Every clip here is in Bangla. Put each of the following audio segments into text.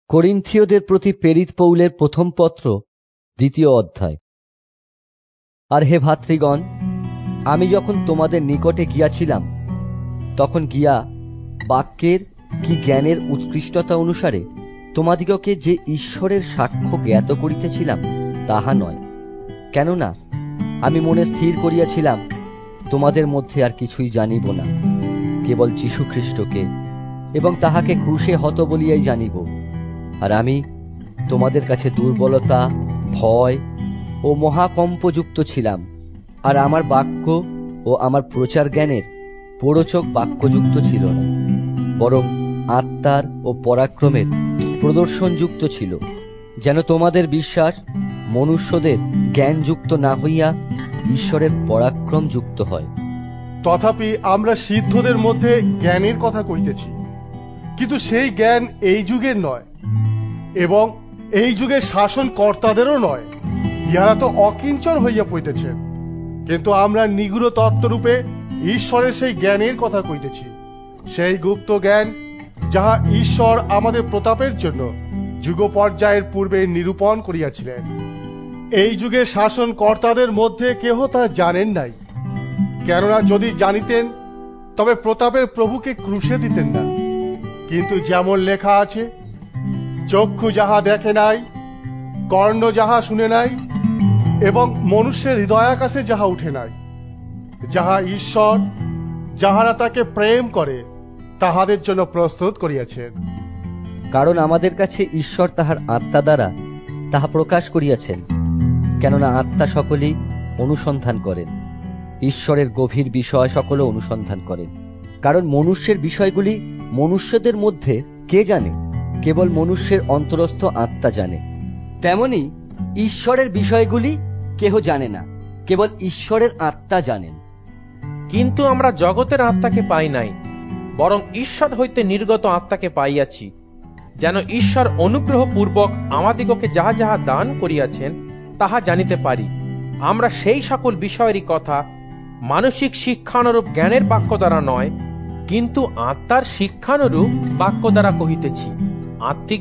করিন্থীয়দের প্রতি প্রেরিত পৌলের প্রথম পত্র 2 অধ্যায়। আর হে ভাতৃগণ, আমি যখন তোমাদের নিকটে গিয়াছিলাম, তখন গিয়া বাক্যের কি জ্ঞানের উৎকৃষ্টতা অনুসারে তোমাদিগকে যে ঈশ্বরের সাক্ষ্য জ্ঞাত করিতেছিলাম তাহা নয়। কেননা আমি মনে স্থির করিয়াছিলাম তোমাদের মধ্যে আর কিছুই জানিব না, কেবল যীশুখ্রিস্টকে এবং তাহাকে ক্রুশে হত বলিয়াই জানিব। আর আমি তোমাদের কাছে দুর্বলতা, ভয় ও মহাকম্পযুক্ত ছিলাম। আর আমার বাক্য ও আমার প্রচার জ্ঞানের প্ররোচক বাক্যযুক্ত ছিল না, বরং আত্মার ও পরাক্রমের প্রদর্শনযুক্ত ছিল, যেন তোমাদের বিশ্বাস মনুষ্যদের জ্ঞানযুক্ত না হইয়া ঈশ্বরের পরাক্রম যুক্ত হয়। তথাপি আমরা সিদ্ধদের মধ্যে জ্ঞানের কথা কইতেছি, কিন্তু সেই জ্ঞান এই যুগের নয়, এবং এই যুগের শাসন কর্তাদেরও নয়। ইহারা তো অকিঞ্চন হইয়া পড়িতেছেন, কিন্তু আমরা নিগূঢ় তত্ত্বরূপে ঈশ্বরের সেই জ্ঞানের কথা কইতেছি, সেই গুপ্ত জ্ঞান যাহা ঈশ্বর আমাদের প্রতাপের জন্য যুগ পর্যায়ের পূর্বে নিরূপণ করিয়াছিলেন। এই যুগের শাসন কর্তাদের মধ্যে কেহ তা জানেন নাই, কেননা যদি জানিতেন তবে প্রতাপের প্রভুকে ক্রুশে দিতেন না। কিন্তু যেমন লেখা আছে, চক্ষু যাহা দেখে নাই, কর্ণ যাহা শুনে নাই, এবং মনুষ্যের হৃদয়াকাশে যাহা উঠে নাই, যাহা ঈশ্বর যাহারা তাকে প্রেম করে তাহাদের জন্য প্রস্তুত করিয়াছেন। কারণ আমাদের কাছে ঈশ্বর তাহার আত্মা দ্বারা তাহা প্রকাশ করিয়াছেন। কেননা আত্মা সকলেই অনুসন্ধান করেন, ঈশ্বরের গভীর বিষয় সকলে অনুসন্ধান করেন। কারণ মনুষ্যের বিষয়গুলি মনুষ্যদের মধ্যে কে জানে? কেবল মনুষ্যের অন্তরস্থ আত্মা জানে। তেমনি ঈশ্বরের বিষয়গুলি কেহ জানে না, কেবল ঈশ্বরের আত্মা জানেন। কিন্তু আমরা জগতের আত্মাকে পাই নাই, বরং ঈশ্বর হইতে নির্গত আত্মাকে পাইয়াছি, যেন ঈশ্বর অনুগ্রহ পূর্বক আমাদিগকে যাহা যাহা দান করিয়াছেন তাহা জানিতে পারি। আমরা সেই সকল বিষয়েরই কথা মানসিক শিক্ষানুরূপ জ্ঞানের বাক্য দ্বারা নয়, কিন্তু আত্মার শিক্ষানুরূপ বাক্য দ্বারা কহিতেছি। আত্মিক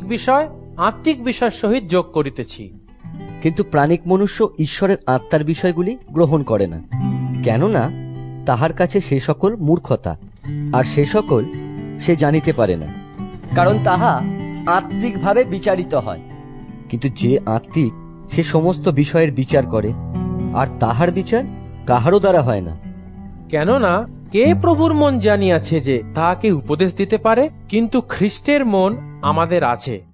বিষয় সহিত যোগ করিতেছি। কিন্তু প্রাণিক মনুষ্য ঈশ্বরের আত্মার বিষয়গুলি গ্রহণ করে না, কেননা তাহার কাছে সে সকল মূর্খতা, আর সে সকল সে জানিতে পারে না, কারণ তাহা আত্মিকভাবে বিচারিত হয়। কিন্তু যে আত্মিক সে সমস্ত বিষয়ের বিচার করে, আর তাহার বিচার কাহারও দ্বারা হয় না। কেননা কে প্রভুর মন জানিয়াছে যে তাহাকে উপদেশ দিতে পারে? কিন্তু খ্রিস্টের মন আমাদের আছে,